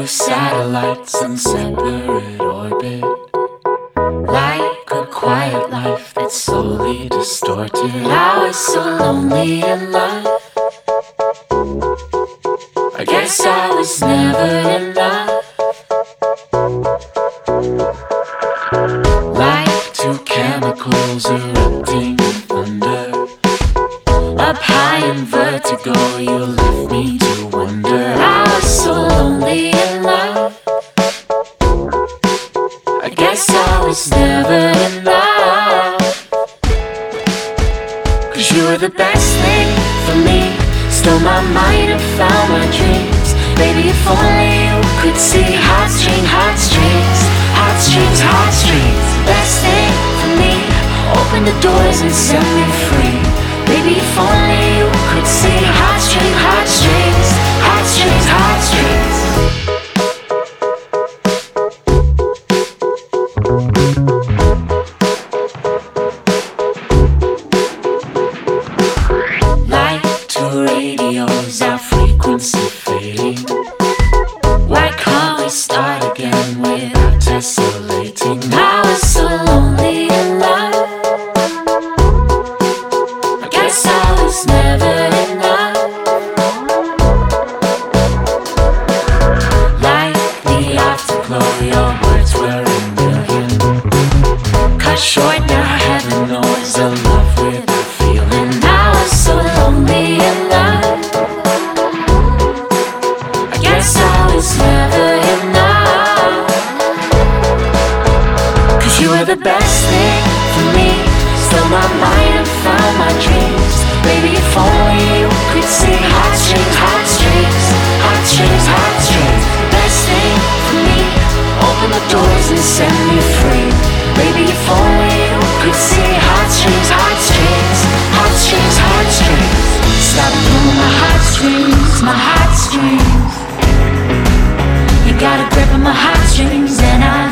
satellites in separate orbit, like a quiet life that's slowly distorted. I was so lonely in love. I guess I was never enough. Like two chemicals erupting in thunder, up high in vertigo, you left me to wonder. I was so lonely in love. I guess I was never enough. 'Cause you were the best thing for me. Stole my mind and found my dreams. Baby, if only you could see. Heartstrings, heartstrings, heartstrings, heartstrings. Best thing for me. Open the doors and set me free. Baby, if only you could see. Heartstrings, heartstrings, heartstrings, heartstrings. Like two radios, our frequency fading. Why can't we start again without tessellating? I was so lonely in love. I guess I was never enough. Like the afterglow, your words were a million. Cut short now, heaven knows a love without feeling. I was so lonely in love. I guess I was never enough. 'Cause you were the best thing for me. Stole my mind and found my dreams. Baby, if only you could see. Heartstrings, heartstrings, heartstrings, heartstrings. Best thing for me. Open the doors and set me free. Baby, if only you could see. Heartstrings, heartstrings, heartstrings, heartstrings. Stop pulling my heartstrings, my heartstrings. You got a grip on my heartstrings and I